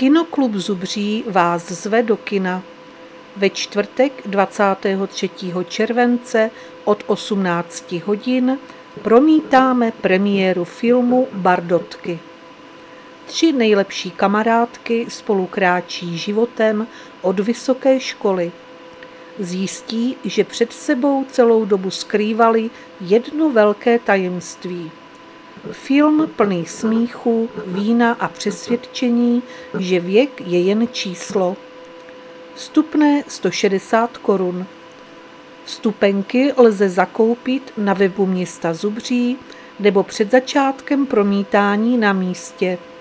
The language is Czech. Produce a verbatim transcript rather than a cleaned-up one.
Kinoklub Zubří vás zve do kina. Ve čtvrtek dvacátého třetího července od osmnácti hodin promítáme premiéru filmu Bardotky. Tři nejlepší kamarádky spolu kráčí životem od vysoké školy. Zjistí, že před sebou celou dobu skrývali jedno velké tajemství. Film plný smíchu, vína a přesvědčení, že věk je jen číslo. Vstupné sto šedesát korun. Vstupenky lze zakoupit na webu města Zubří nebo před začátkem promítání na místě.